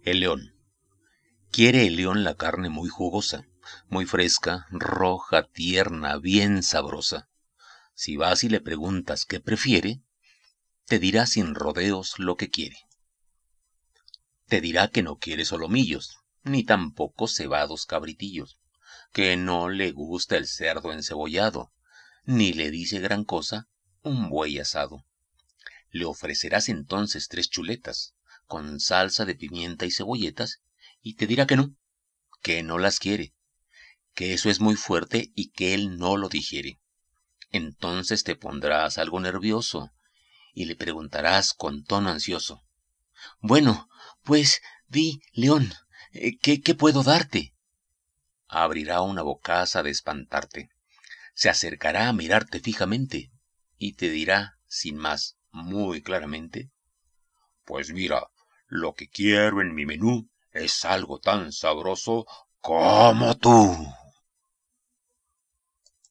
El león. Quiere el león la carne muy jugosa, muy fresca, roja, tierna, bien sabrosa. Si vas y le preguntas qué prefiere, te dirá sin rodeos lo que quiere. Te dirá que no quiere solomillos, ni tampoco cebados cabritillos, que no le gusta el cerdo encebollado, ni le dice gran cosa un buey asado. Le ofrecerás entonces 3 chuletas, con salsa de pimienta y cebolletas, y te dirá que no las quiere, que eso es muy fuerte y que él no lo digiere. Entonces te pondrás algo nervioso y le preguntarás con tono ansioso: Bueno, pues di, león, ¿qué puedo darte? Abrirá una bocaza de espantarte, se acercará a mirarte fijamente y te dirá, sin más, muy claramente: Pues mira, lo que quiero en mi menú es algo tan sabroso como tú.